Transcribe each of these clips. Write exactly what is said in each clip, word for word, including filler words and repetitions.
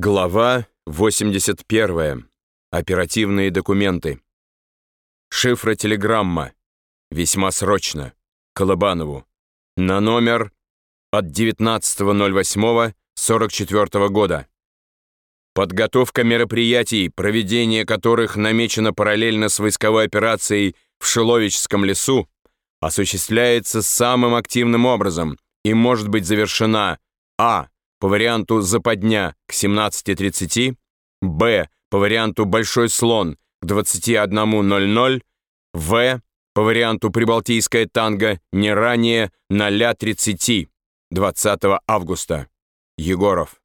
Глава восемьдесят первая. Оперативные документы. Шифротелеграмма. Весьма срочно. Колобанову. На номер от девятнадцатого ноль восьмого сорок четвёртого года. Подготовка мероприятий, проведение которых намечено параллельно с войсковой операцией в Шиловичском лесу, осуществляется самым активным образом и может быть завершена а. по варианту «Западня» к семнадцати тридцати, б. по варианту «Большой слон» к двадцати одному ноль ноль, в. по варианту «Прибалтийская танго» не ранее ноль тридцати двадцатого августа. Егоров.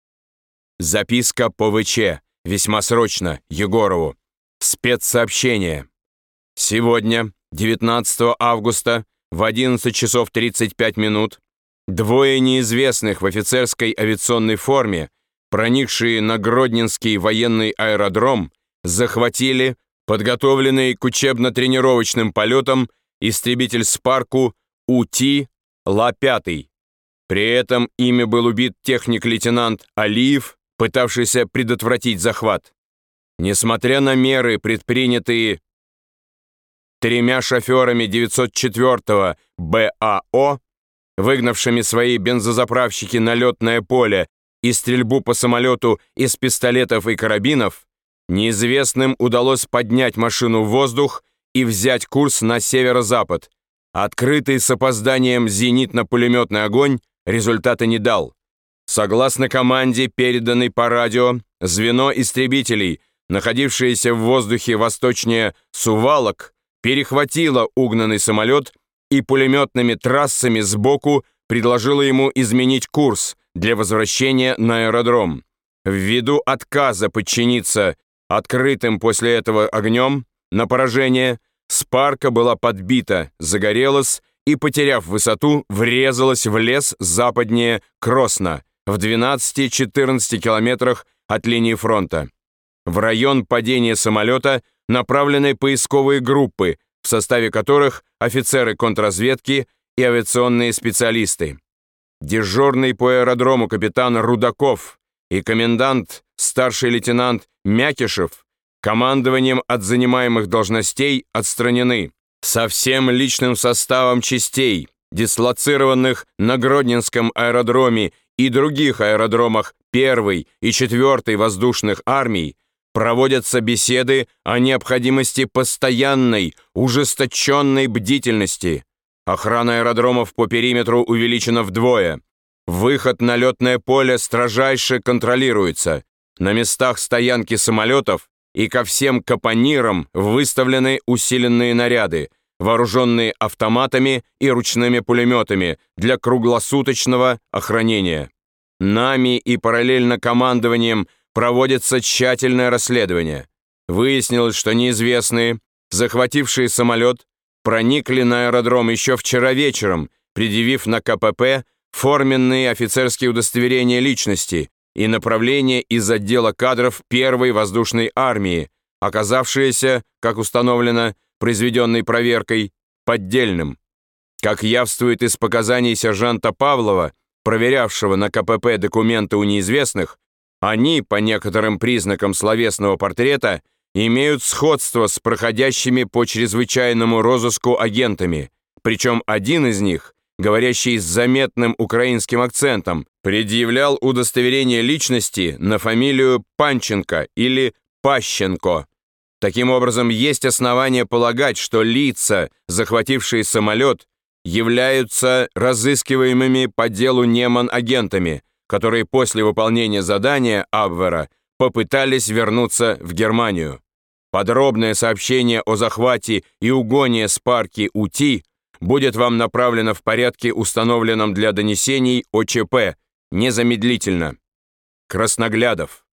Записка по ВЧ. Весьма срочно. Егорову. Спецсообщение. Сегодня, девятнадцатого августа, в одиннадцать часов тридцать пять минут, двое неизвестных в офицерской авиационной форме, проникшие на Гродненский военный аэродром, захватили подготовленный к учебно-тренировочным полетам истребитель Спарку УТИ-Ла пять. При этом ими был убит техник-лейтенант Алиев, пытавшийся предотвратить захват. Несмотря на меры, предпринятые тремя шоферами девятьсот четвёртого БАО, выгнавшими свои бензозаправщики на летное поле и стрельбу по самолету из пистолетов и карабинов, неизвестным удалось поднять машину в воздух и взять курс на северо-запад. Открытый с опозданием зенитно-пулеметный огонь результата не дал. Согласно команде, переданной по радио, звено истребителей, находившееся в воздухе восточнее Сувалок, перехватило угнанный самолет и пулеметными трассами сбоку предложила ему изменить курс для возвращения на аэродром. Ввиду отказа подчиниться открытым после этого огнем на поражение, Спарка была подбита, загорелась и, потеряв высоту, врезалась в лес западнее Кросна в двенадцати-четырнадцати километрах от линии фронта. В район падения самолета направлены поисковые группы, в составе которых офицеры контрразведки и авиационные специалисты. Дежурный по аэродрому капитан Рудаков и комендант старший лейтенант Мякишев командованием от занимаемых должностей отстранены. Со всем личным составом частей, дислоцированных на Гродненском аэродроме и других аэродромах первой и четвёртой воздушных армий, проводятся беседы о необходимости постоянной, ужесточенной бдительности. Охрана аэродромов по периметру увеличена вдвое. Выход на летное поле строжайше контролируется. На местах стоянки самолетов и ко всем капонирам выставлены усиленные наряды, вооруженные автоматами и ручными пулеметами для круглосуточного охранения. Нами и параллельно командованием проводится тщательное расследование. Выяснилось, что неизвестные, захватившие самолет, проникли на аэродром еще вчера вечером, предъявив на КПП форменные офицерские удостоверения личности и направление из отдела кадров первой воздушной армии, оказавшиеся, как установлено, произведенной проверкой, поддельным. Как явствует из показаний сержанта Павлова, проверявшего на КПП документы у неизвестных, они, по некоторым признакам словесного портрета, имеют сходство с проходящими по чрезвычайному розыску агентами, причем один из них, говорящий с заметным украинским акцентом, предъявлял удостоверение личности на фамилию Панченко или Пащенко. Таким образом, есть основания полагать, что лица, захватившие самолет, являются разыскиваемыми по делу Неман-агентами, которые после выполнения задания Абвера попытались вернуться в Германию. Подробное сообщение о захвате и угоне Спарки УТИ будет вам направлено в порядке, установленном для донесений ОЧП, незамедлительно. Красноглядов.